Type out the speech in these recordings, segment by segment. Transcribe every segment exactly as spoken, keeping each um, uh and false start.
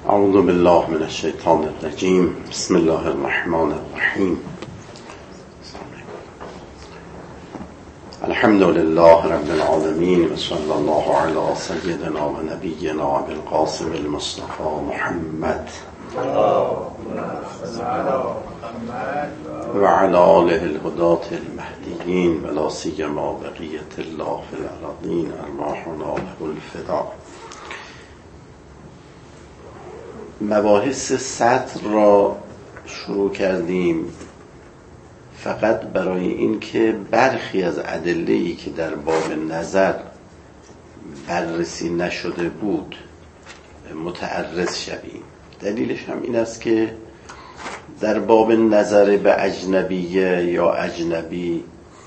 اعوذ بالله من الشیطان الرجیم. بسم الله الرحمن الرحیم. الحمد لله رب العالمین و صلی الله علی سیدنا و نبینا ابی القاسم المصطفى محمد و علی آله الهداة المهدیین و لا سیما بقیة الله فی الارضین ارواحنا له الفداء. مباحث سطر را شروع کردیم فقط برای این که برخی از ادله‌ای که در باب نظر بررسی نشده بود متعرض شویم. دلیلش هم این است که در باب نظر به اجنبیه یا اجنبی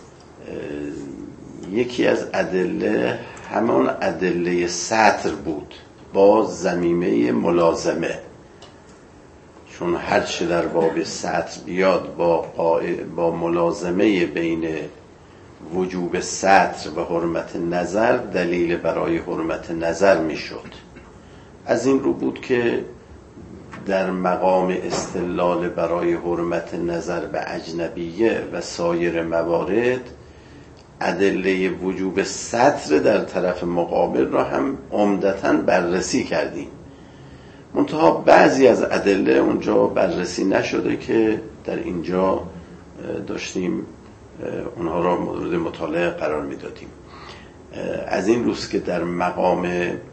یکی از ادله همان ادله سطر بود با ضمیمه ملازمه، چون هر چه در باب سطر بیاد با, با ملازمه بین وجوب سطر و حرمت نظر دلیل برای حرمت نظر می شد. از این رو بود که در مقام استدلال برای حرمت نظر به اجنبیه و سایر موارد ادله وجوب سطر در طرف مقابل را هم عمدتاً بررسی کردیم. منتها بعضی از ادله اونجا بررسی نشده که در اینجا داشتیم اونها را مورد مطالعه قرار میدادیم. از این روز که در مقام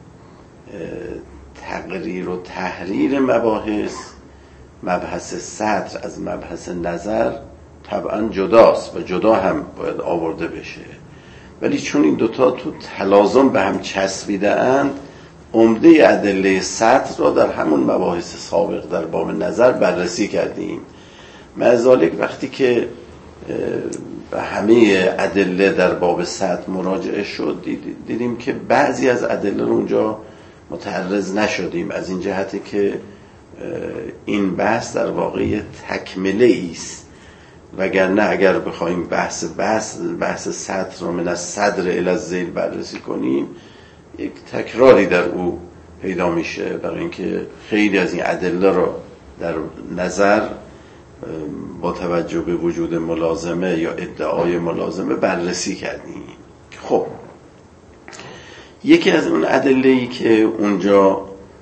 تقریر و تحریر مباحث مبحث سطر از مبحث نظر طبعا جداست و جدا هم باید آورده بشه، ولی چون این دوتا تو تلازم به هم چسبیده اند عمده ادله سطر را در همون مباحث سابق در باب نظر بررسی کردیم. مع وقتی که به همه ادله در باب سطر مراجعه شد دیدیم که بعضی از ادله رو اونجا متعرض نشدیم، از این جهته که این بحث در واقع تکمله است، وگرنه اگر بخوایم بحث بحث بحث سطر رو من از صدر الی الذیل بررسی کنیم یک تکراری در او پیدا میشه، برای اینکه خیلی از این ادله رو در نظر با توجه به وجود ملازمه یا ادعای ملازمه بررسی کردیم. خب یکی از اون ادله‌ای که اونجا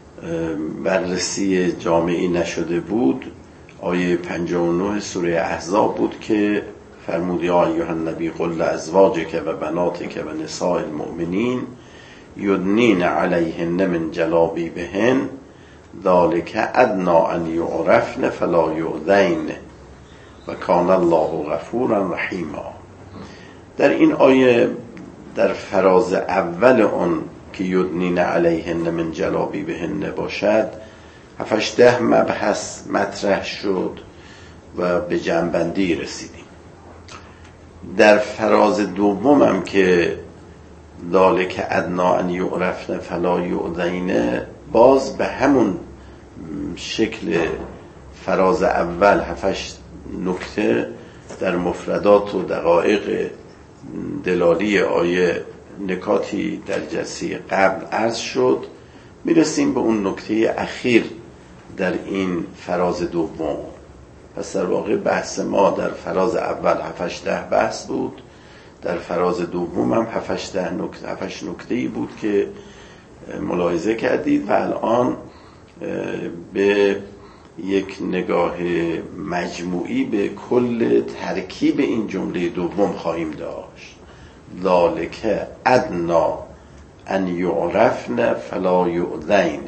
بررسی جامعی نشده بود آیه پنجاه و نه سوره احزاب بود که فرمود یا ایها النبی قل لازواجک و بناتک و نساء المؤمنین یدنین علیهن من جلابیبهن ذلک ادنی ان یعرفن فلا یؤذین و کان الله غفورا رحیما. در این آیه در فراز اول اون که یدنین علیهن من جلابیبهن باشد هفتش ده مبحث مطرح شد و به جنبندی رسیدیم. در فراز دوم هم که ذالک ادنا ان یعرفن فلا یؤذین باز به همون شکل فراز اول هفتش نکته در مفردات و دقایق دلالی آیه نکاتی در جلسه قبل عرض شد. میرسیم به اون نکته اخیر در این فراز دوم. پس در واقع بحث ما در فراز اول هفتش ده بحث بود، در فراز دوم هم هفتش ده نکته هفتش نکته‌ای بود که ملاحظه کردید و الان به یک نگاه مجموعی به کل ترکیب این جمله دوم خواهیم داشت. ذالک ادنا ان یعرفن فلا یؤذین.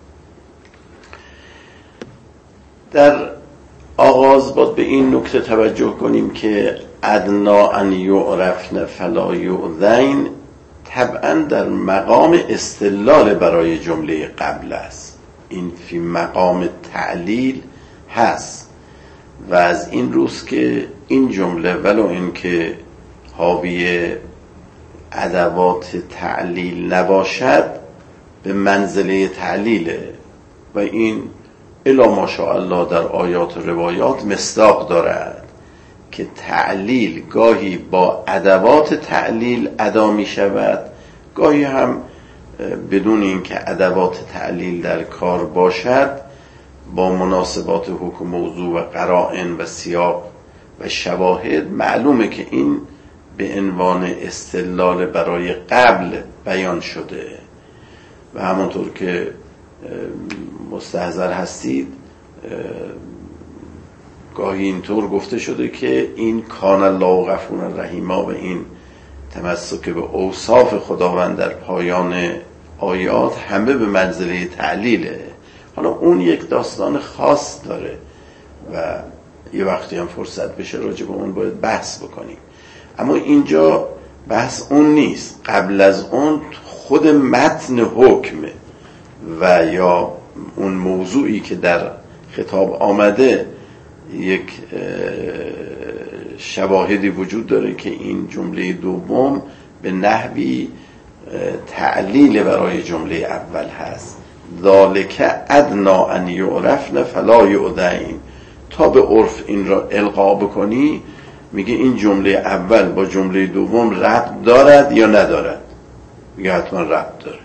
در آغاز باید به این نکته توجه کنیم که ادنا ان یعرفن فلا یؤذین طبعا در مقام استدلال برای جمله قبل است، این فی مقام تعلیل هست و از این روز که این جمله ولو این که حاوی ادوات تعلیل نباشد به منزله تعلیله و این الا ماشاءالله در آیات و روایات مصداق دارد که تعلیل گاهی با ادوات تعلیل ادا می شود، گاهی هم بدون اینکه ادوات تعلیل در کار باشد با مناسبات حکم موضوع و قرائن و سیاق و شواهد معلومه که این به عنوان استدلال برای قبل بیان شده و همونطور که مستحضر هستید گاهی اینطور گفته شده که این کان الله غفور رحیما و این تمسک به اوصاف خداوند در پایان آیات همه به منزله تعلیله. حالا اون یک داستان خاص داره و یه وقتی هم فرصت بشه راجع به اون باید بحث بکنیم، اما اینجا بحث اون نیست. قبل از اون خود متن حکمه و یا اون موضوعی که در خطاب آمده یک شواهدی وجود داره که این جمله دوم به نحوی تعلیل برای جمله اول هست. ذالک ادنا ان یعرفن فلا یؤذین. تا به عرف این را القا بکنی میگه این جمله اول با جمله دوم ربط دارد یا ندارد؟ میگه حتما ربط داره.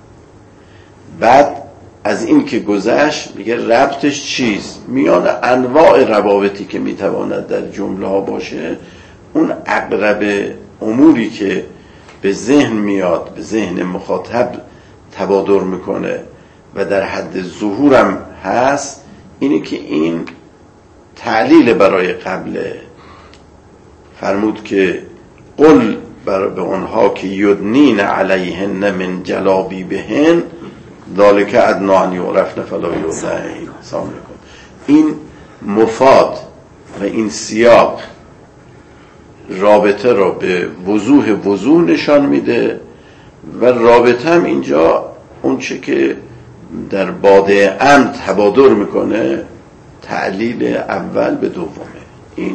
بعد از این که گذشت میگه ربطش چیست؟ میان انواع روابطی که میتواند در جمله ها باشه، اون اقرب اموری که به ذهن میاد، به ذهن مخاطب تبادر میکنه و در حد ظهورم هست، اینه که این تعلیل برای قبله. فرمود که قل بر به اونها که یدنین علیهن من جلابیبهن ذالک ادنا ان یعرفن فلا یؤذین. سلام علیکم. این مفاد و این سیاق رابطه را به وضوح وضوح نشان میده و رابطه هم اینجا اون چه که در باده امر تبادر میکنه تعلیل اول به دومه. این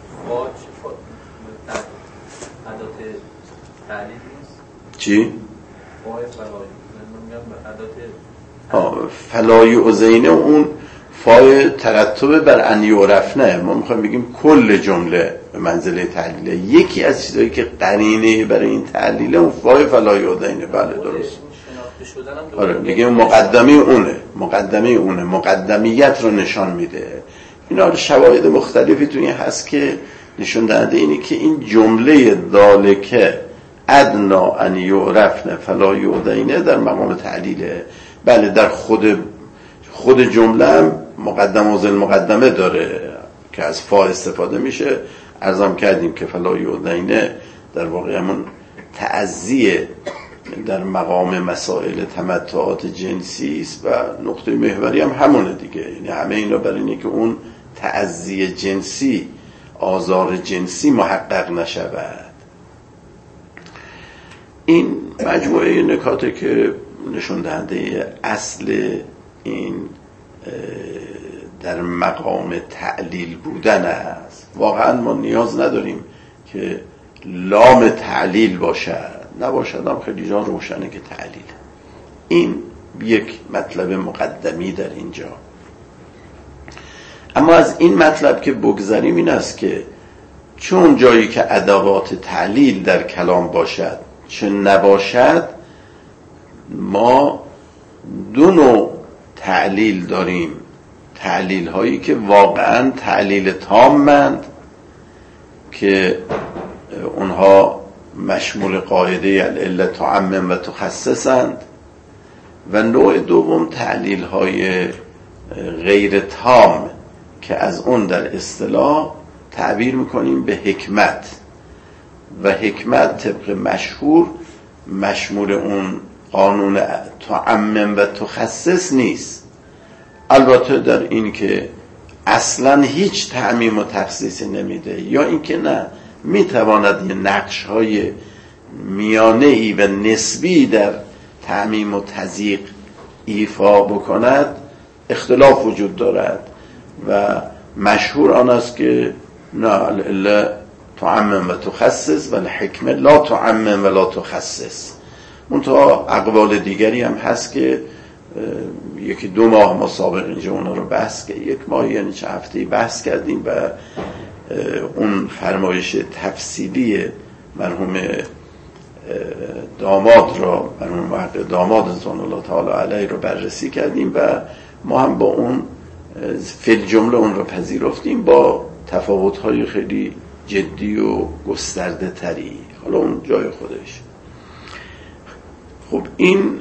ادات تعلیل نیست؟ چی؟ ادات فلا یؤذین اون فای ترتب بر ان یعرفنه. ما میخوایم بگیم کل جمله به منزله تعلیله. یکی از چیزایی که قرینه برای این تعلیله اون فای فلا یؤذین. بله درست. آره دیگه مقدمه اونه مقدمه اونه مقدمیت رو نشان میده. اینا شواهد مختلفی توی هست که نشون دهنده اینه که این جمله ذالک ادنا ان یعرفن فلا یؤذین در مقام تعلیله. بله در خود خود جمله هم مقدم و ذل مقدمه داره که از فا استفاده میشه. عرضم کردیم که فلا یؤذین در واقع همون تعزیه در مقام مسائل تمتعات جنسی است و نقطه محوری هم همونه دیگه. یعنی همه اینا برای اینه که اون تعزیه جنسی، آزار جنسی محقق نشود. این مجموعه نکاته که نشون دهنده اصل این در مقام تعلیل بودن است. واقعا ما نیاز نداریم که لام تعلیل باشد، نباشد هم خیلی جا روشنه که تعلیل. این یک مطلب مقدمی در اینجا. اما از این مطلب که بگذریم این است که چون جایی که ادوات تعلیل در کلام باشد چه نباشد، ما دو نوع تعلیل داریم. تعلیل هایی که واقعا تعلیل تامند که اونها مشمول قاعده العله تعمم و تخصصند، و نوع دوم تعلیل های غیر تام که از اون در اصطلاح تعبیر میکنیم به حکمت، و حکمت طبق مشهور مشمول اون قانون تعمم و تخصص نیست. البته در این که اصلا هیچ تعمیم و تخصیصی نمیده، یا اینکه نه میتواند یه نقش های میانه ای و نسبی در تعمیم و تضییق ایفا بکند، اختلاف وجود دارد و مشهور آن است که نه الا تعمم و تخصص و الحکمه لا تعمم و لا تخصص. منتها اقوال دیگری هم هست که یکی دو ماه ما سابق اینجا اونا رو بحث که یک ماه یعنی چه هفته‌ای بحث کردیم و اون فرمایش تفصیلی مرحوم داماد را مرحوم محقق داماد رضوان الله تعالی علیه رو بررسی کردیم و ما هم با اون فی جمله اون رو پذیرفتیم با تفاوت‌های خیلی جدی و گسترده تری. حالا اون جای خودش. خب این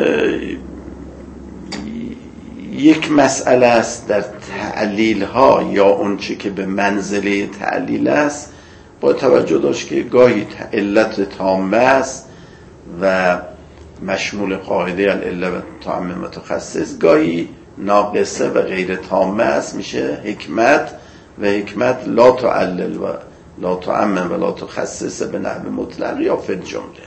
یک مسئله است در تعلیل ها یا اون چه که به منزله تعلیل است با توجه داشت که گاهی علت تامه است و مشمول قاعده العله و تامه متخصص، گاهی ناقصه و غیر تامه است، میشه حکمت و حکمت لا تعلل و لا تعمم و لا تخصص به نحو مطلق یا فی الجمله.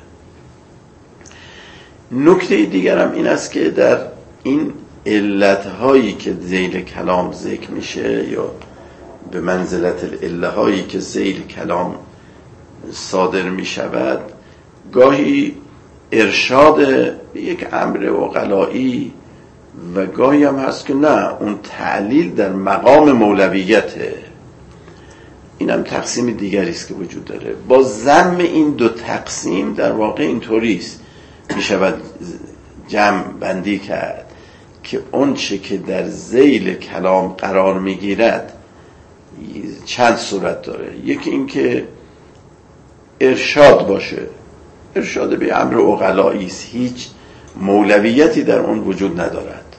نکته دیگر هم این است که در این علتهایی که ذیل کلام ذکر میشه یا به منزلت العله هایی که ذیل کلام صادر میشود، گاهی ارشاد به یک امر عقلایی و گاهی هم هست که نه، اون تعلیل در مقام مولویته. این هم تقسیم دیگری است که وجود داره. با ضم این دو تقسیم در واقع اینطوری است میشود جمع بندی کرد که اون چه که در ذیل کلام قرار میگیرد چند صورت داره. یکی این که ارشاد باشه، ارشاد به امر عقلایی است، هیچ مولویتی در اون وجود ندارد،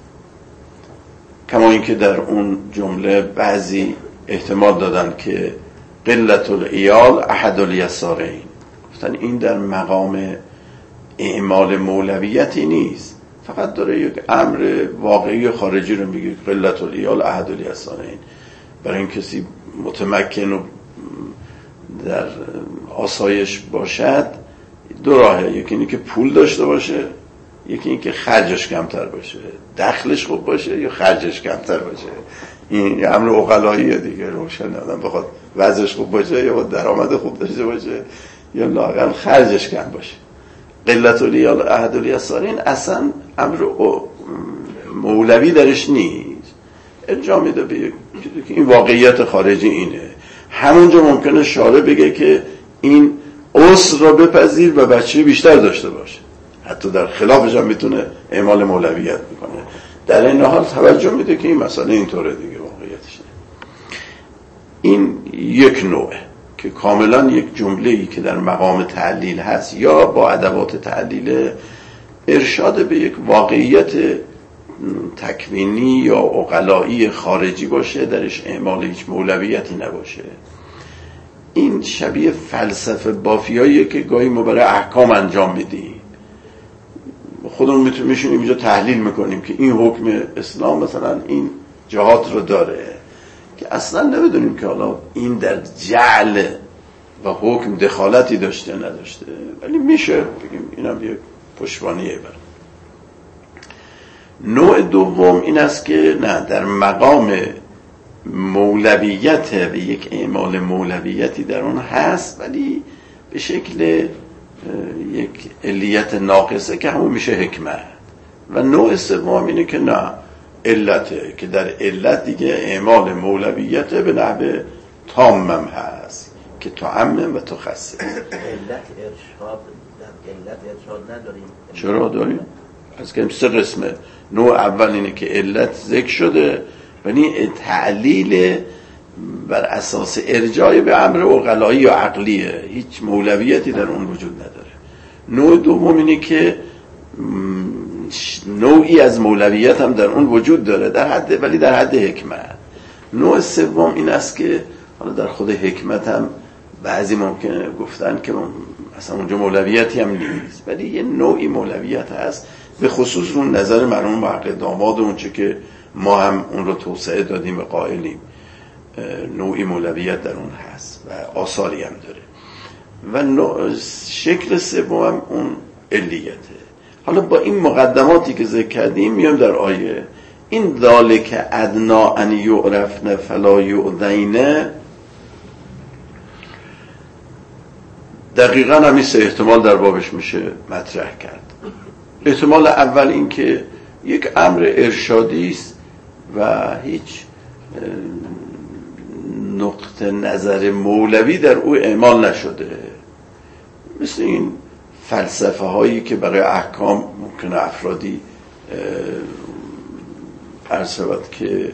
کما اینکه در اون جمله بعضی احتمال دادن که قلت العیال احد الیسارین، گفتن این در مقام اعمال مولویتی نیست، فقط داره یک امر واقعی خارجی رو میگه قلت العیال احد الیسارین. برای این کسی متمکن و در آسایش باشد دو راهه، یکی اینه که پول داشته باشه، یکی این که خرجش کمتر باشه، دخلش خوب باشه یا خرجش کمتر باشه. این امر عقلاییه دیگه، روشن آدم بخواد وضعش خوب باشه یا درآمد خوب داشته باشه یا لااقل خرجش کم باشه. قلت الیال احد الیسارین اصلا امر مولوی درش نیست، ارجاع میده به که این واقعیت خارجی اینه. همونجا ممکنه شارع بگه که این عسر را بپذیر و بچه بیشتر داشته باشه، حتی در خلافش هم میتونه اعمال مولویت میکنه. در این حال توجه میده که این مسئله اینطوره دیگه، واقعیتش این یک نوعه که کاملا یک جمله‌ای که در مقام تعلیل هست یا با ادوات تعلیل ارشاد به یک واقعیت تکوینی یا عقلایی خارجی باشه، درش اعمال هیچ مولویتی نباشه. این شبیه فلسفه بافیاییه که گاهی ما برای احکام انجام میدیم، خودمون میتونیم میشونیم اینجا تحلیل میکنیم که این حکم اسلام مثلا این جهات رو داره، که اصلا نمیدونیم که حالا این در جعل و حکم دخالتی داشته نداشته، ولی میشه بگیم اینم یک پشتوانیه. بر نوع دوم این است که نه، در مقام مولویت و یک اعمال مولویتی در اون هست، ولی به شکل یک علیت ناقصه که همون میشه حکمت. و نوع سوم اینه که نه، علته، که در علت دیگه اعمال مولویت به نحو تامم هست که تعمم و تخصص. علت ارشاد، علت ارشاد نداریم. چرا داریم؟ از که سه قسمه. نوع اول اینه که علت ذکر شده ولی تعلیل بر اساس ارجاع به امر عقلایی یا عقلیه، هیچ مولویتی در اون وجود نداره. نوع دوم اینه که نوعی از مولویت هم در اون وجود داره در حد، ولی در حد حکمت. نوع سوم این است که حالا در خود حکمت هم بعضی ممکنه گفتن که اصلا اونجا مولویتی هم نیست، ولی یه نوعی مولویت هست، به خصوص اون نظر مرحوم محقق داماد، اون چه که ما هم اون رو توسعه دادیم و قائلیم نوعی مولویت در اون هست و آثاری هم داره. و شکل سوم هم اون علیته. حالا با این مقدماتی که ذکر کردیم میام در آیه این ذالک ادنا ان یعرفن فلا یؤذین، دقیقاً همین سه احتمال در بابش میشه مطرح کرد. احتمال اول این که یک امر ارشادی است و هیچ نقطه نظر مولوی در او اعمال نشده، مثل این فلسفه هایی که برای احکام ممکنه افرادی عرض شود که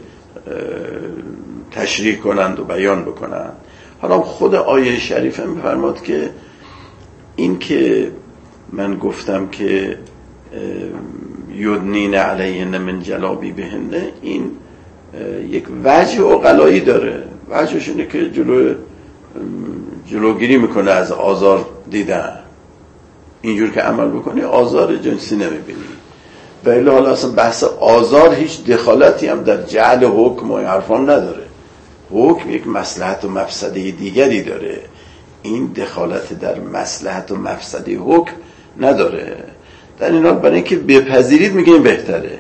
تشریح کنند و بیان بکنند. حالا خود آیه شریفه می‌فرماد که این که من گفتم که یدنین علیهن من جلابیبهن، این یک وجه عقلایی داره. وجهش اینه که جلو جلوگیری میکنه از آزار دیدن. اینجور که عمل بکنی آزار جنسی نمیبینی. ولی حالا اصلا بحث آزار هیچ دخالتی هم در جعل حکم و حرفان نداره. حکم یک مصلحت و مفسده دیگری داره، این دخالت در مصلحت و مفسده حکم نداره. در این حال برای اینکه بپذیرید میگه این بهتره.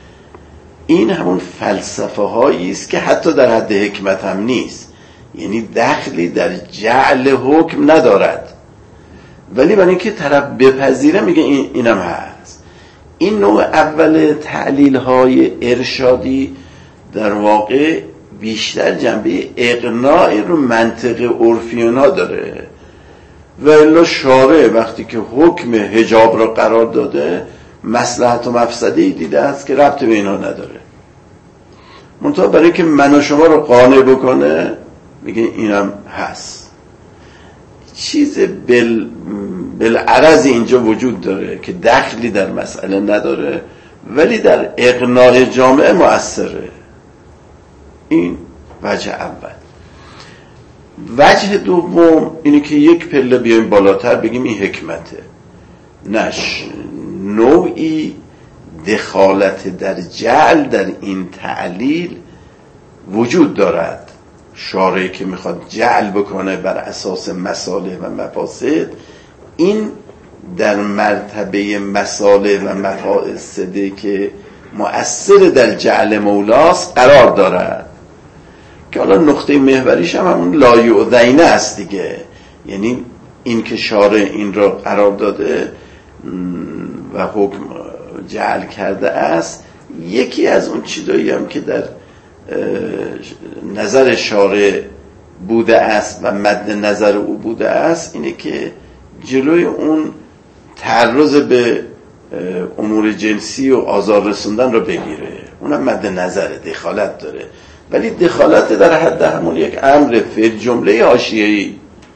این همون فلسفه هایی است که حتی در حد حکمت هم نیست، یعنی دخلی در جعل حکم ندارد، ولی برای اینکه طرف بپذیره میگه این اینم هست. این نوع اول تعلیل های ارشادی در واقع بیشتر جنبه اقناع رو منطق عرفیان ها داره، و الا شارع وقتی که حکم حجاب را قرار داده مصلحت و مفسدی دیده است که ربط به اینا نداره. منتها برای که من و شما رو قانع بکنه میگه اینم هست. چیز بل بالعرض اینجا وجود داره که دخلی در مسئله نداره ولی در اقناع جامعه مؤثره. این وجه اول. وجه دوم اینه که یک پله بیایم بالاتر بگیم این حکمته. نش نوعی دخالت در جعل در این تعلیل وجود دارد. شارعی که میخواد جعل بکنه بر اساس مصالح و مفاسد، این در مرتبه مصالح و مفاسده که مؤثر در جعل مولاست قرار دارد، که حالا نقطه محوریش هم همون لا یؤذین است دیگه. یعنی این که شارع این را قرار داده و حکم جعل کرده است، یکی از اون چیزایی هم که در نظر شارع بوده است و مد نظر او بوده است اینه که جلوی اون تعرض به امور جنسی و آزار رسوندن رو بگیره. اونم مد نظر دخالت داره، ولی دخالت در حد همون یک امر فی جمله حاشیه‌ای،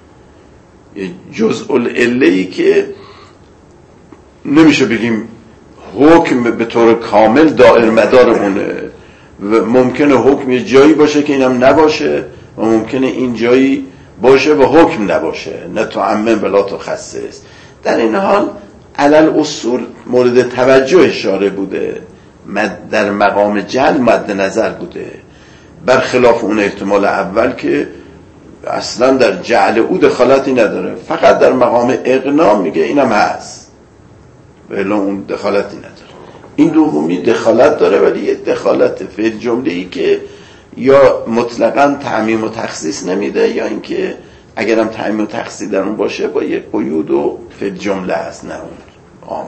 جزء العله‌ای که نمیشه بگیم حکم به طور کامل دائر مدار اونه، و ممکنه حکم یه جایی باشه که اینم نباشه و ممکنه این جایی باشه و حکم نباشه، نه تعمم ولا تخصص. در این حال علل اصول مورد توجه شارع بوده، در مقام جعل مد نظر بوده، برخلاف اون احتمال اول که اصلا در جعل او دخالتی نداره، فقط در مقام اقناع میگه اینم هست ولی اون دخالتی نداره. این دومی دخالت داره ولی یه دخالت فی جمله‌ای که یا مطلقاً تعمیم و تخصیص نمیده، یا اینکه اگرم تعمیم و تخصیص در اون باشه با یک قیود و فی جمله است، نه اون عام.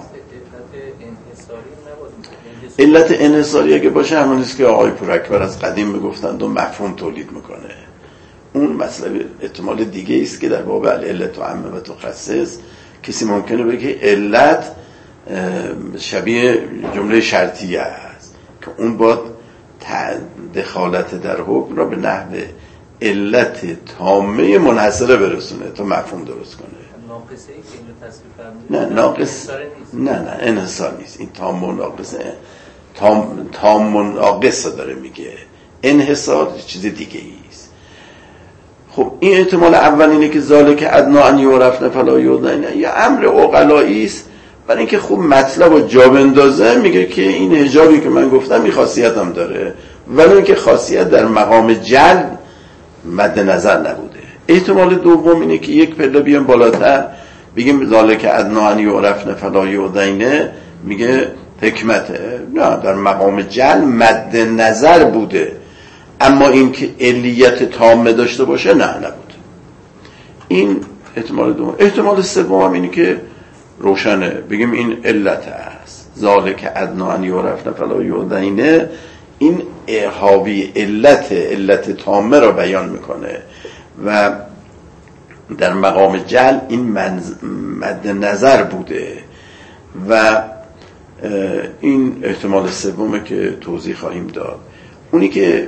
علت انحصاری اگه باشه همون است که آقای پوراکبر از قدیم میگفتند و مفهوم تولید میکنه. اون مسئله احتمال دیگه است که در باب علت و عمه و تخصص کسی ممکنه بگه علت شبیه جمله شرطیه است که اون باید دخالت در حکم را به نحو علت تامه منحصره برسونه تا مفهوم درست کنه. ناقصه ای که اینو تصویر فرمودید؟ نه ناقص نه نه انحصار نیست. این تام و ناقصه تام تام و ناقص داره میگه، انحصار چیز دیگه ایست. خب این احتمال اول اینه که ذالک ادنا ان یعرفن فلا یؤذین، یا امر عقلایی است برای اینکه خوب مطلب رو جا بندازه. میگه که این حجابی که من گفتم این خاصیت هم داره، ولی اینکه خاصیت در مقام جعل مد نظر نبوده. احتمال دوم اینه که یک پله بیان بالاتر بگیم ذالک ادنا ان یعرفن فلا یؤذین، میگه حکمته. نه، در مقام جعل مد نظر بوده، اما این که علیت تامه داشته باشه نه نبوده. این احتمال دوم. احتمال سوم اینه که روشنه بگیم این علت است، ذالک ادنا ان یعرفن فلا یؤذین، این حاوی علت علت تامه را بیان میکنه و در مقام جل این مد نظر بوده و این احتمال سومه که توضیح خواهیم داد. اونی که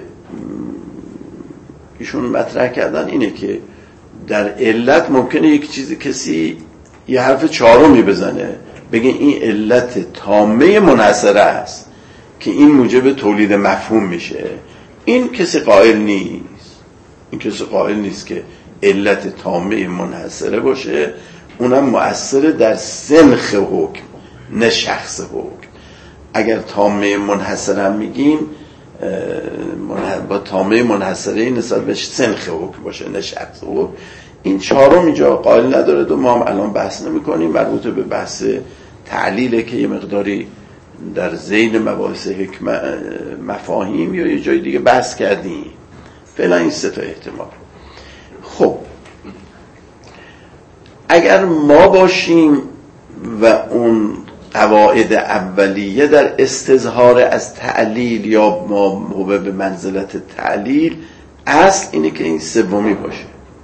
ایشون مطرح کردن اینه که در علت ممکنه یک چیزی کسی یه حرف چهارمی بزنه بگه این علت تامه منحصره است که این موجب تولید مفهوم میشه. این کسی قائل نیست، این کسی قائل نیست که علت تامه منحصره باشه، اونم مؤثر در سنخ حکم نه شخص حکم. اگر تامه منحصره هم میگیم با تامه منحصره نسبت به سنخ حکم باشه نه شخص حکم. این چهارم اینجا قائل نداره و ما هم الان بحث نمی کنیم، مربوط به بحث تعلیله که یه مقداری در ذیل مباحث حکم مفاهیم یا یه جای دیگه بحث کردیم. فعلا این سه تا احتمال. خب اگر ما باشیم و اون قواعد اولیه در استظهار از تعلیل یا ما موبه به منزلت تعلیل، اصل اینه که این سومی باشه.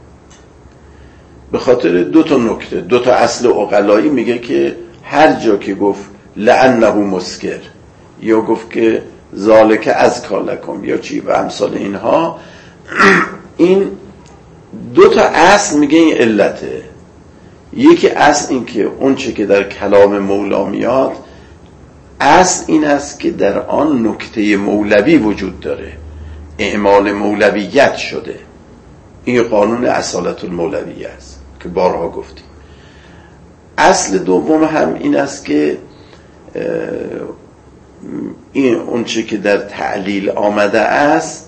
به خاطر دو تا نکته، دو تا اصل عقلایی میگه که هر جا که گفت لعنه مسکر یا گفت که ذالک از کالکم یا چی و امثال اینها، این دو تا اصل میگه این علته. یکی اصل این که اون چه که در کلام مولا میاد، اصل این است که در آن نکته مولوی وجود داره، اعمال مولویت شده. این قانون اصالت المولویه است که بارها گفتیم. اصل دوم هم این است که این اون چه که در تعلیل آمده است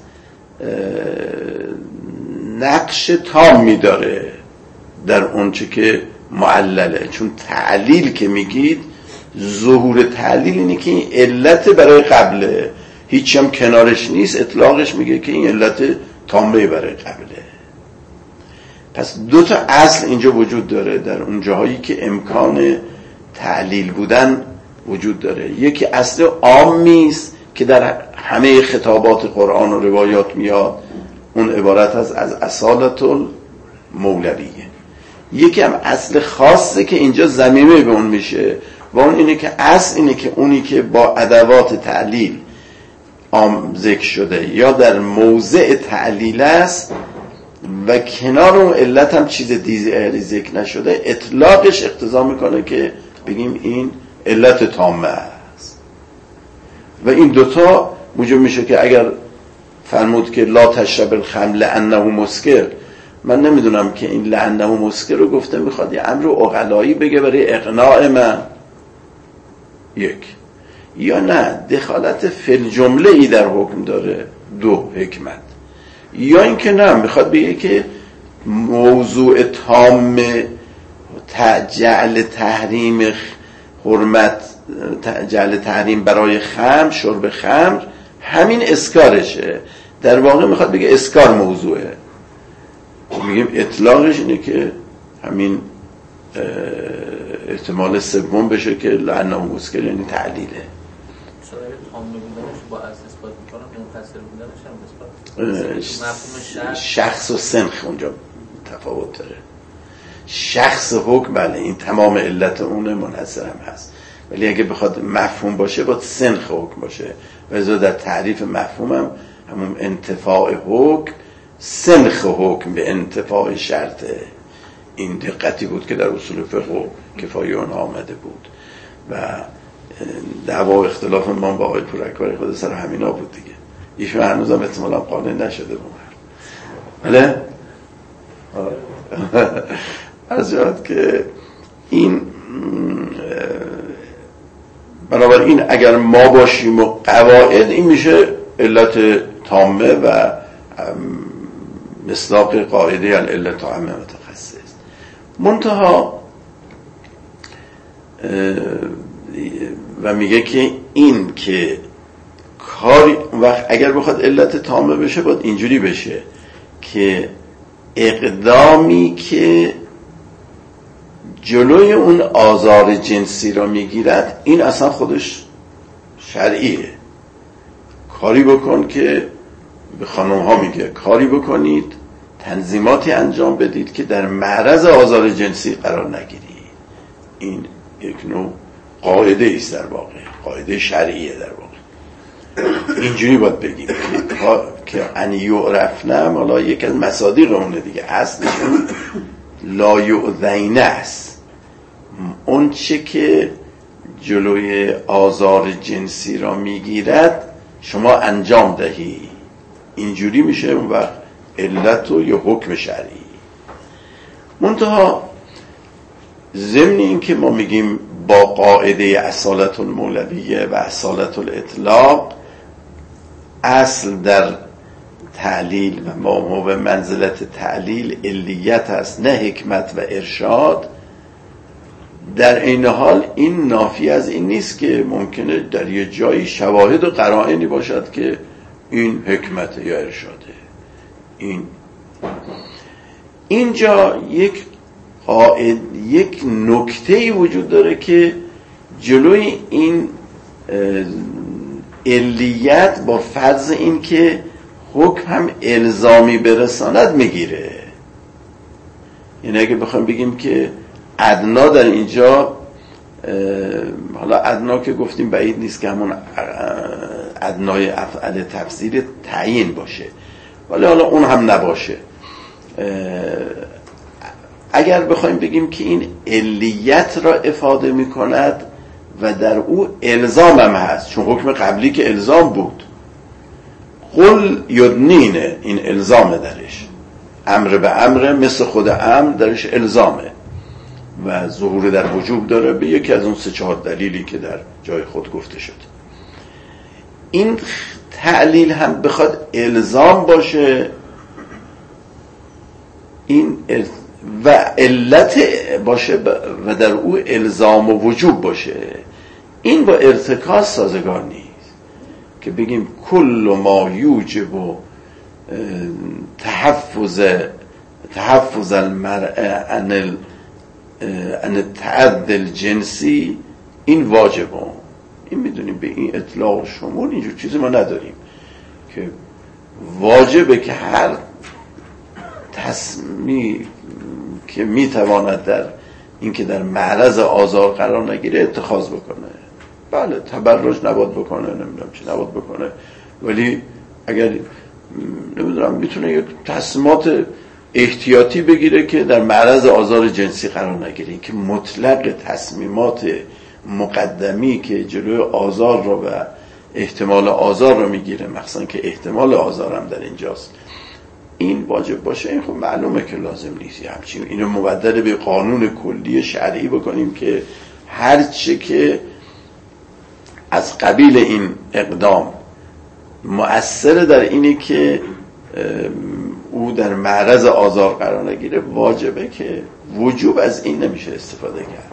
نقش تامی داره در اون چه که معلله. چون تعلیل که میگید، ظهور تعلیل اینه که این علت برای قبله، هیچ هم کنارش نیست، اطلاقش میگه که این علت تامه برای قبله. پس دو تا اصل اینجا وجود داره در اون جاهایی که امکان تعلیل بودن وجود داره. یکی اصل عامی است که در همه خطابات قرآن و روایات میاد، اون عبارت است از اصالت المولویه. یکی هم اصل خاصه که اینجا ضمیمه به اون میشه و اون اینه که اصل اینه که اونی که با ادوات تعلیل عام ذکر شده یا در موضع تعلیل است و کنار اون علت هم چیز دیگری ذکر نشده، اطلاقش اقتضا میکنه که بگیم این علت تامه است. و این دوتا موجب میشه که اگر فرمود که لا تشرب الخمر لانه مسکر، من نمیدونم که این لانه مسکر رو گفته میخواد یه امر عقلایی بگه برای اقناع من، یک، یا نه دخالت فی جمله ای در حکم داره، دو، حکمت، یا اینکه نه میخواد بگه که موضوع تام جعل تحریم حرمت، جعل تحریم برای خمر، شرب خمر، همین اسکارشه. در واقع میخواد بگه اسکار موضوعه. میگیم اطلاقش اینه که همین احتمال سوم بشه که لعنه مسکر یعنی تعلیله. سوال تام بودنش با اصل اثبات میکنم، منفصل بودنش هم اثبات. مفهوم شخص و سنخ اونجا تفاوت داره. شخص حکم بله این تمام علت اون منحصر هم هست، ولی اگه بخواد مفهوم باشه باید سنخ حکم باشه. و ازا در تعریف مفهوم هم همون انتفاع حکم سنخ حکم به انتفاع شرطه. این دقتی بود که در اصول فقه و کفایه اونها آمده بود و دعوا و اختلاف ما با آقای پورکاری خود سر همینا بود دیگه. ایشون هنوز هم احتمالا قانع نشده بود. بله؟ از جهت که این بنابراین اگر ما باشیم و قواعد، این میشه علت تامه و مصداق قاعده العلت تامه متخصص. منتها و میگه که این که کاری وقت اگر بخواد علت تامه بشه باید اینجوری بشه که اقدامی که جلوی اون آزار جنسی را میگیرد این اصلا خودش شرعیه. کاری بکن که به خانم ها میگه کاری بکنید تنظیماتی انجام بدید که در معرض آزار جنسی قرار نگیرید. این یک نوع قاعده است در واقع، قاعده شرعیه در واقع. اینجوری باید بگیم که ان یعرفنم، حالا یک از مصادیق اونه دیگه، اصلشون لا یؤذین است. اون چه که جلوی آزار جنسی را میگیرد شما انجام دهی، اینجوری میشه اون وقت علت و یا حکم شرعی. منتها ضمن این که ما میگیم با قاعده اصالت المولویه و اصالت الاطلاق، اصل در تعلیل و ما به منزلت تعلیل علیت است نه حکمت و ارشاد، در این حال این نافی از این نیست که ممکنه در یه جایی شواهد و قرائنی باشد که این حکمت یا ارشاده. این اینجا یک قاعد یک نکته‌ای وجود داره که جلوی این علیت با فرض این که حکم هم الزامی برساند میگیره. یعنی اگه بخوایم بگیم که ادنا در اینجا، حالا ادنا که گفتیم بعید نیست که همون ادنای افعال تفسیر تعیین باشه، ولی حالا اون هم نباشه. اگر بخوایم بگیم که این علیت را افاده میکند و در او الزام هم هست، چون حکم قبلی که الزام بود، قل یدنینه، این الزامه درش، امر به امر مثل خود امر درش الزامه و ظهور در وجوب داره به یکی از اون سه چهار دلیلی که در جای خود گفته شد. این تعلیل هم بخواد الزام باشه این و علت باشه و در او الزام و وجوب باشه، این با ارتکاز سازگار نیست که بگیم کل ما یوجب و تحفظ تحفظ المرء عن عن التعدی الجنسی این واجبه. این میدونیم به این اطلاق و شمول اینجور چیزی ما نداریم که واجبه که هر تصمیم که میتواند در این که در معرض آزار قرار نگیره اتخاذ بکنه. بله تبرج نباید بکنه، نمیدونم چی نباید بکنه، ولی اگر نمیدونم میتونه یک تصمیمات احتیاطی بگیره که در معرض آزار جنسی قرار نگیره. که مطلق تصمیمات مقدمی که جلوی آزار رو و احتمال آزار رو میگیره، مخصوصا که احتمال آزار هم در اینجاست، این واجب باشه، این خب معلومه که لازم نیست همچین اینو مبدل به قانون کلی شرعی بکنیم که هر چه که از قبیل این اقدام مؤثر در اینی که او در معرض آزار قرار نگیره واجبه که وجوب از این نمیشه استفاده کرد.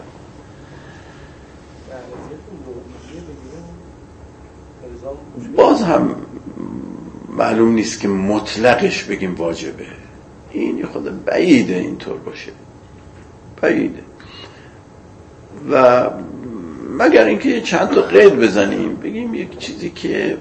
باز هم معلوم نیست که مطلقش بگیم واجبه، این خود بعیده اینطور باشه، بعیده. و مگر اینکه چند تا قید بزنیم بگیم یک چیزی که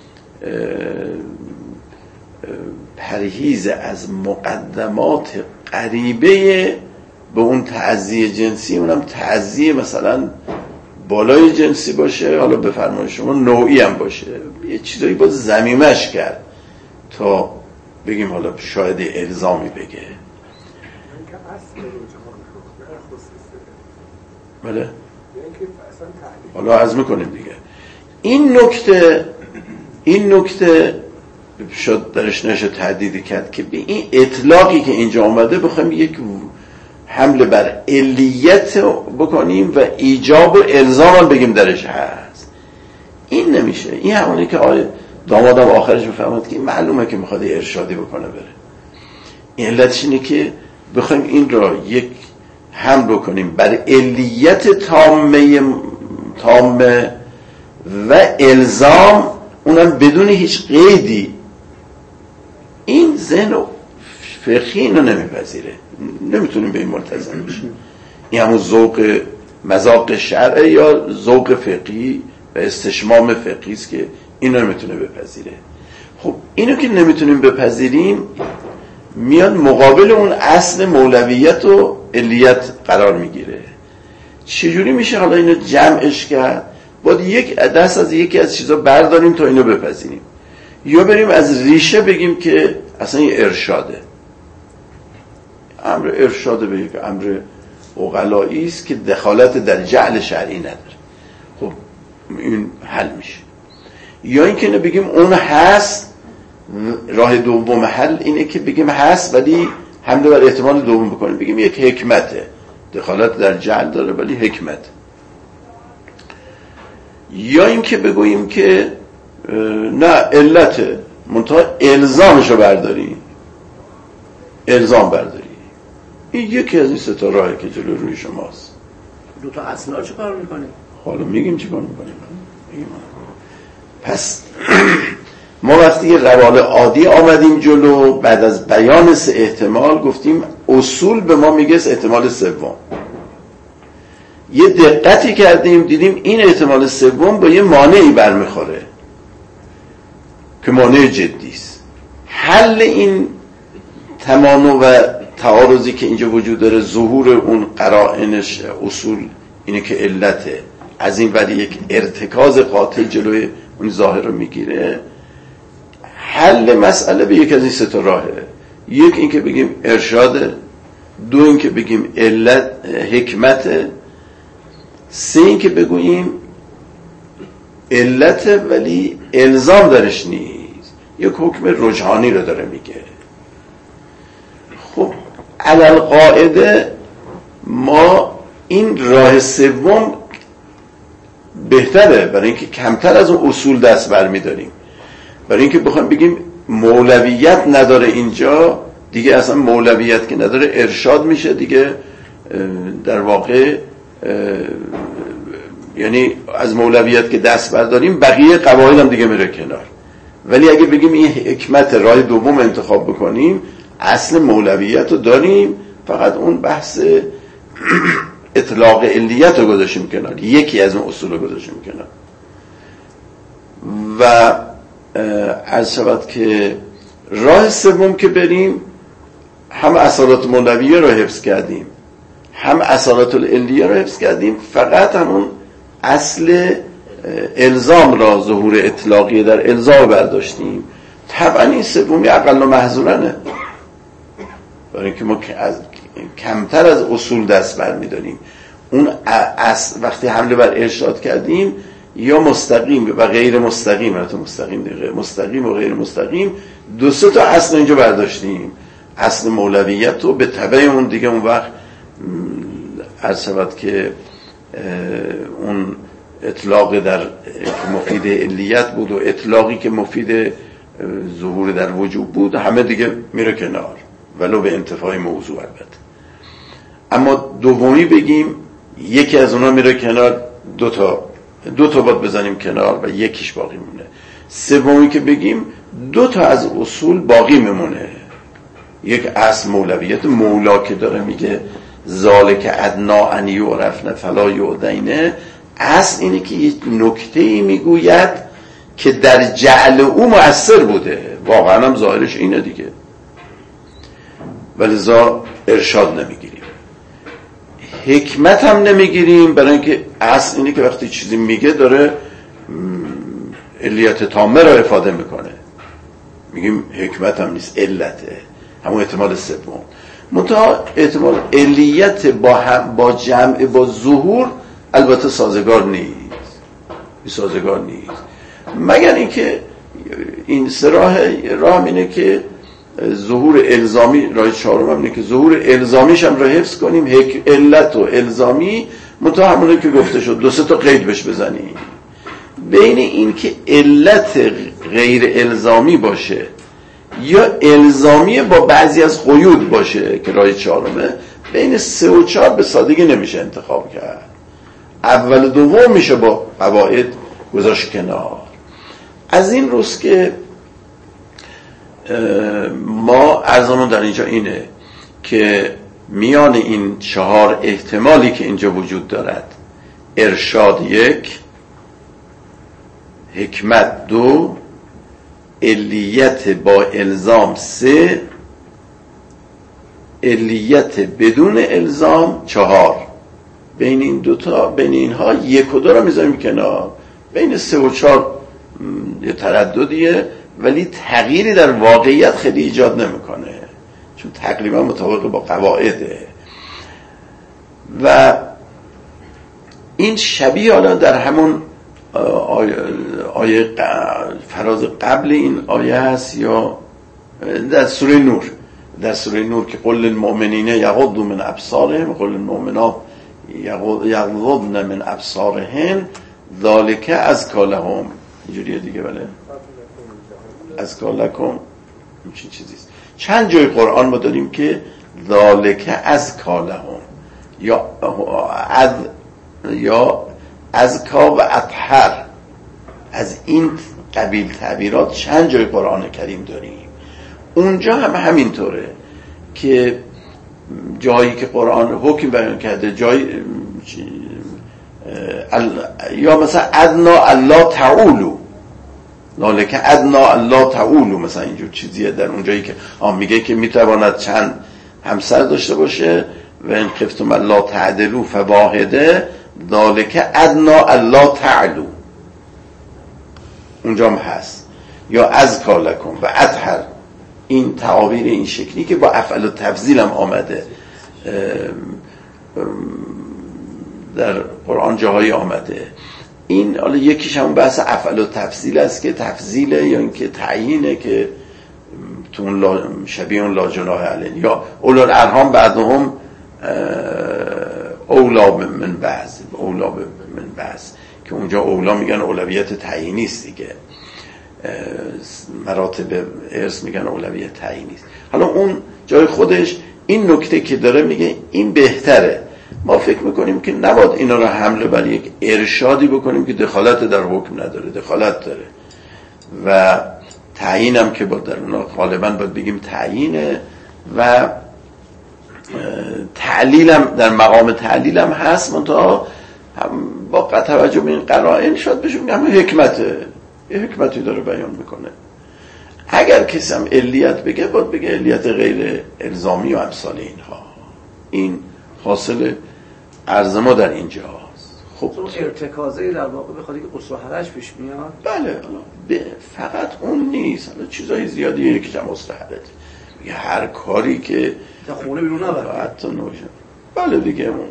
پرهیز از مقدمات قریبه به اون تعزیه جنسی، اونم تعزیه مثلا بالای جنسی باشه، حالا بفرمایید شما نوعی هم باشه، یه چیزایی باید ضمیمش کرد تا بگیم حالا شاید الزامی بگه. بله حالا عرض میکنیم دیگه. این نکته این نکته شد درش نشه تهدیدی کرد که به این اطلاقی که اینجا آمده بخوایم یک حمله بر علیت بکنیم و ایجاب و الزام هم بگیم درش هست، این نمیشه. این همونی که آقای دامادم آخرش بفهمد که معلومه که میخواد ارشادی بکنه بره. این علتش اینه که بخوایم این را یک حمل بکنیم بر علیت تامه تامه و الزام، اونم بدون هیچ قیدی، این ذهن فقهی اینو نمیپذیره، نمیتونیم به این ملتزم بشیم. این همون ذوق مذاق شرعه یا ذوق فقهی و استشمام فقهی است که اینو نمیتونه بپذیره. خب اینو که نمیتونیم بپذیریم، میاد مقابل اون اصل مولویت و علیت قرار میگیره. چجوری میشه حالا اینو جمعش کرد؟ باید یک دست از یکی از چیزا برداریم تا اینو بپذیریم، یا بریم از ریشه بگیم که اصلا این ارشاده، امر ارشاد به یک امر عقلایی است که دخالت در جعل شرعی نداره. خب این حل میشه. یا اینکه نه بگیم اون هست، راه دوم حل اینه که بگیم هست ولی حمله بر احتمال دوم بکنیم، بگیم یک حکمته، دخالت در جعل داره ولی حکمت. یا اینکه بگوییم که نه علته، منتها الزامشو برداری، الزام برداری. این یکی از این سه تا راهی که جلو روی شماست. دو تا اصلا چه کار میکنه؟ حالا میگیم چه کار میکنیم. پس ما وقتی یه روال عادی آمدیم جلو، بعد از بیان سه احتمال گفتیم اصول به ما میگه احتمال سوم. یه دقتی کردیم دیدیم این احتمال سوم با یه مانعی برمیخوره که مانع جدی است. حل این تمانع و تعارضی که اینجا وجود داره، ظهور اون قرائنش اصول اینه که علته، از این ولی یک ارتکاز قاطع جلوی اون ظاهر رو میگیره. حل مسئله به یک از این سه تا راهه. یک این که بگیم ارشاده، دو این که بگیم علت حکمته، سه این که بگوییم علت ولی الزام درش نیست، یک حکم رجحانی رو داره میگه. خب علل قاعده ما این راه سوم بهتره، برای اینکه کمتر از اون اصول دست برمیداریم. برای اینکه بخوایم بگیم مولویت نداره اینجا، دیگه اصلا مولویت که نداره ارشاد میشه دیگه، در واقع یعنی از مولویت که دست برداریم بقیه قواعد هم دیگه میره کنار. ولی اگه بگیم این حکمت راه دوم انتخاب بکنیم، اصل مولویت رو داریم، فقط اون بحث اطلاق علیت رو گذاشتیم کنار، یکی از اون اصول رو گذاشتیم کنار. و عرض شود که راه سوم که بریم، هم اصالات مولویه رو حفظ کردیم، هم اصالات العلیه رو حفظ کردیم، فقط همون اصل الزام را، ظهور اطلاقی در الزام برداشتیم. طبعا این سومی اقل و محظورنه، برای اینکه ما از کمتر از اصول دست برمی‌داریم. اون اصل وقتی حمله بر ارشاد کردیم، یا مستقیم و غیر مستقیم، البته مستقیم دیگه، مستقیم و غیر مستقیم، دو سه تا اصل اینجا برداشتیم. اصل مولویت رو به تبع اون دیگه اون وقت عرض شود که اون اطلاق در مفید علیت بود و اطلاقی که مفید ظهور در وجود بود، همه دیگه میره کنار، ولو به انتفاع موضوع البته. اما دومی بگیم یکی از اونها میره کنار، دو تا دو تا باید بزنیم کنار و یکیش باقی مونه. سومی که بگیم دو تا از اصول باقی میمونه. یک اصل مولویت، مولا که داره میگه ذالک ادنا ان یعرفن فلا یعدینه، اصل اینه که یک نکته‌ای میگوید که در جعل او مؤثر بوده، واقعا هم ظاهرش اینه دیگه، ولی ذا ارشاد نمیگیریم، حکمت هم نمیگیریم، برای اینکه اصل اینه که وقتی چیزی میگه داره علیت تامه را افاده میکنه، میگیم حکمت هم نیست، علته، همون احتمال سوم. منتها احتمال علیت با, با جمع با ظهور البته سازگار نیست، سازگار نیست، مگر اینکه این سه راه راه اینه که ظهور الزامی، راه چهارم هم اینه که ظهور الزامیش هم را حفظ کنیم، علت و الزامی، منتها همونه که گفته شد دو سه تا قید بهش بزنیم. بین این که علت غیر الزامی باشه یا الزامی با بعضی از قیود باشه که راه چهارمه، بین سه و چهار به سادگی نمیشه انتخاب کرد، اول و دوم میشه با قواعد گذاشت کنار. از این روز که ما عرضمون در اینجا اینه که میان این چهار احتمالی که اینجا وجود دارد، ارشاد یک، حکمت دو، علیت با الزام سه علیت بدون الزام چهار، بین این دوتا بین اینها یک و دو رو میذاریم کنار، بین سه و چهار یه ترددیه ولی تغییری در واقعیت خیلی ایجاد نمیکنه چون تقریبا مطابق با قواعده. و این شبیه حالا در همون آیه, آیه فراز قبل این آیه هست یا در سوره نور، در سوره نور که قل للمؤمنین یغضوا من ابصارهم قل للمؤمنات یغضضن من ابصارهن ذالک ازکی لهم، اینجوریه دیگه بله، ازکی لکم، این چی چیزیست. چند جای قرآن ما داریم که ذالک ازکی لهم یا از یا ازکا و اطهر، از این قبیل تعبیرات چند جای قرآن کریم داریم. اونجا هم همینطوره که جایی که قرآن حکم بیان کرده جای یا مثلا ادنا الله تعولو ذالک ادنا الله تعولو، مثلا اینجور چیزیه در اون جایی که آن میگه که میتواند چند همسر داشته باشه و ان خفتم الله تعدلو فواحده ذالک ادنا الله تعلو، اونجا هم هست. یا ازکی لکم و اطهر، این تعابیر این شکلی که با افعل و تفضیل هم آمده در قرآن جاهای آمده. این حالا یکیش هم بحث افعل و تفضیل است که تفضیله یا اینکه تعیینه که تو اون لا شبیه اون لا جناح علیه، یا اولو الارحام بعضهم اولا من بعض اولا من بعض که اونجا اولا میگن اولویت تعیینی است دیگه، مراتب ارث میگن اولویت تعیینی است. حالا اون جای خودش این نکته که داره میگه این بهتره. ما فکر میکنیم که نباید اینا رو حمله بر یک ارشادی بکنیم که دخالت در حکم نداره، دخالت داره و تعیینم که با در اونا غالبا باید بگیم تعیینه و تعلیلم در مقام تعلیلم هست، منتها با توجه به این قرائن شاید بهش میگم حکمته، یه حکمتی داره بیان میکنه. اگر کسی هم علیت بگه باید بگه علیت غیر الزامی و امثال اینها. این حاصل عرض ما در اینجاست. خب ارتکازه در واقع بخواد که مصلحتش پیش میاد. بله، فقط اون نیست، حالا چیزای زیادی که هم مصلحته. میگه هر کاری که تا خونه بیرون نبره حتی نوشه. بله دیگه اون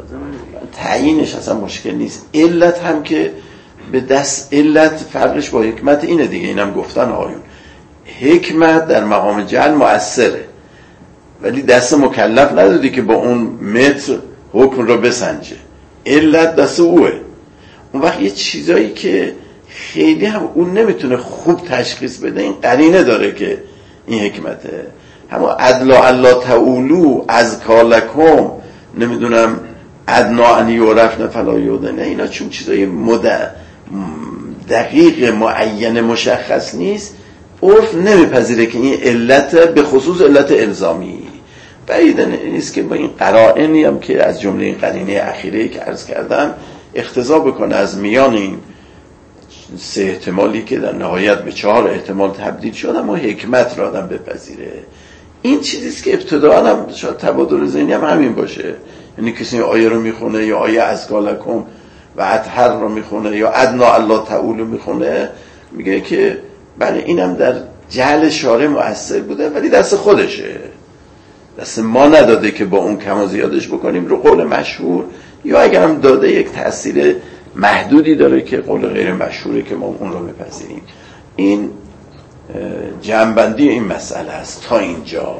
تعیینش اصلا مشکل نیست. علت هم که به دست علت فرقش با حکمت اینه دیگه، اینم گفتن آیون. حکمت در مقام جعل مؤثره ولی دست مکلف ندادی که با اون متر حکم رو بسنجه، علت دست اوه. اون وقت یه چیزایی که خیلی هم اون نمیتونه خوب تشخیص بده، این قرینه داره که این حکمته. همون ادلا الله تعولو ازکی لکم، نمیدونم ادنا ان یعرفن فلا یؤذن، اینا چون چیزای مد... دقیق معین مشخص نیست، عرف نمیپذیره که این علت به خصوص علت الزامی. بعید نیست که با این قرائنی هم که از جمله این قرینه اخیره که عرض کردم اقتضا بکنه از میان این سه احتمالی که در نهایت به چهار احتمال تبدیل شد اما حکمت را آدم بپذیره. این چیزیست که ابتداء هم شاید تبادل ذهنی هم همین باشه، یعنی کسی آیه رو میخونه یا آیه ازکی لکم و اطهر رو میخونه یا ادنا الله تعولو میخونه، میگه که بله اینم در جهل شارع مؤثر بوده ولی دست خودشه، دست ما نداده که با اون کم و زیادش بکنیم. رو قول مشهور یا اگرم داده یک تأثیر محدودی داره که قول غیر مشهوره که ما اون رو بپذیریم. این جنبندی این مسئله است تا اینجا.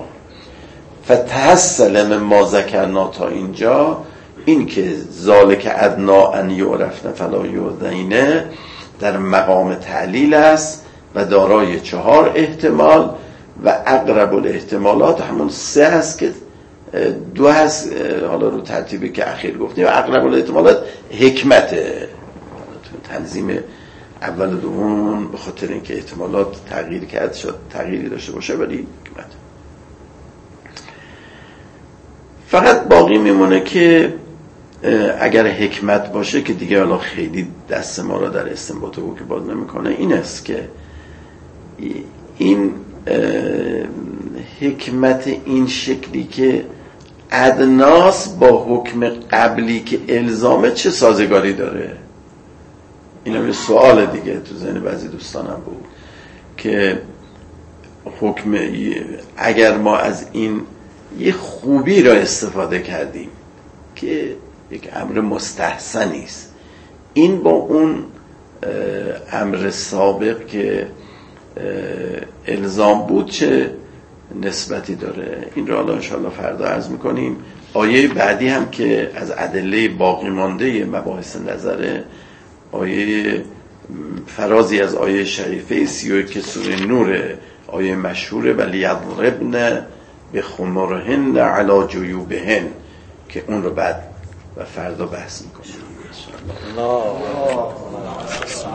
فتحصل من ما ذکرنا تا اینجا، این که ذالک ادنا ان یعرفن فلا یؤذین در مقام تعلیل است و دارای چهار احتمال و اقرب الاحتمالات همون سه هست که دو هست حالا رو ترتیبی که اخیر گفتیم و اقرب الاحتمالات حکمته. تنظیم اول و دوم به خاطر اینکه احتمالات تغییر کرد شد تغییری داشته باشه ولی حکمت. فقط باقی میمونه که اگر حکمت باشه که دیگه حالا خیلی دست ما را در استنباط حکم باز نمیکنه، این است که این حکمت این شکلی که ادناس با حکم قبلی که الزامه چه سازگاری داره؟ این هم یه سوال دیگه تو ذهن بعضی دوستانم بود که حکم اگر ما از این یه خوبی را استفاده کردیم که یک امر مستحسنی است، این با اون امر سابق که الزام بود چه نسبتی داره؟ این را حالا انشاءالله فردا عرض میکنیم. آیه بعدی هم که از ادله باقی مانده مباحث نظره، آیه فرازی از آیه شریفه سی و یک سوره نور، آیه مشهوره ولی یضربن به خمرهن علی جیوبهن، که اون رو بعد و فردا بحث میکنیم.